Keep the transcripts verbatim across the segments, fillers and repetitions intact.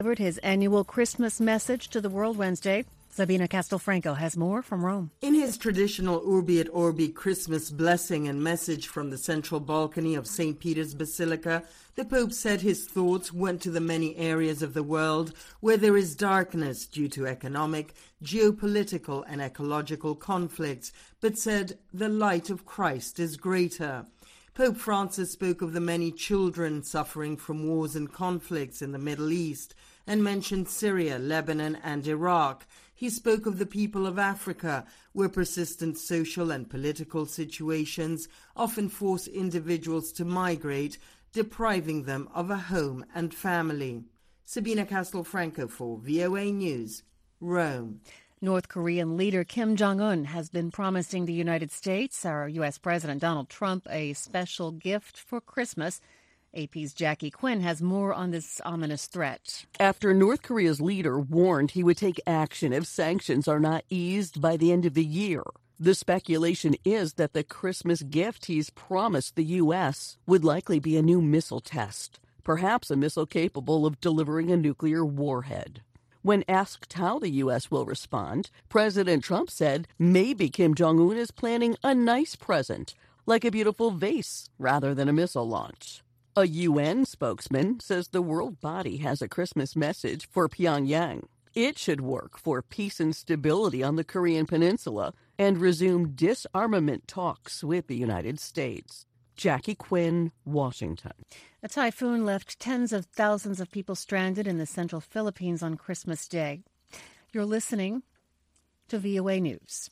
delivered his annual Christmas message to the world Wednesday. Sabina Castelfranco has more from Rome. In his traditional Urbi et Orbi Christmas blessing and message from the central balcony of Saint Peter's Basilica, the Pope said his thoughts went to the many areas of the world where there is darkness due to economic, geopolitical and ecological conflicts, but said the light of Christ is greater. Pope Francis spoke of the many children suffering from wars and conflicts in the Middle East and mentioned Syria, Lebanon and Iraq. He spoke of the people of Africa, where persistent social and political situations often force individuals to migrate, depriving them of a home and family. Sabina Castelfranco for V O A News, Rome. North Korean leader Kim Jong-un has been promising the United States, our U S. President Donald Trump, a special gift for Christmas. A P's Jackie Quinn has more on this ominous threat. After North Korea's leader warned he would take action if sanctions are not eased by the end of the year, the speculation is that the Christmas gift he's promised the U S would likely be a new missile test, perhaps a missile capable of delivering a nuclear warhead. When asked how the U S will respond, President Trump said maybe Kim Jong-un is planning a nice present, like a beautiful vase, rather than a missile launch. A U N spokesman says the world body has a Christmas message for Pyongyang. It should work for peace and stability on the Korean peninsula and resume disarmament talks with the United States. Jackie Quinn, Washington. A typhoon left tens of thousands of people stranded in the central Philippines on Christmas Day. You're listening to V O A News.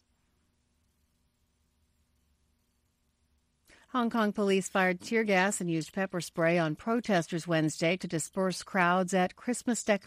Hong Kong police fired tear gas and used pepper spray on protesters Wednesday to disperse crowds at Christmas decorations.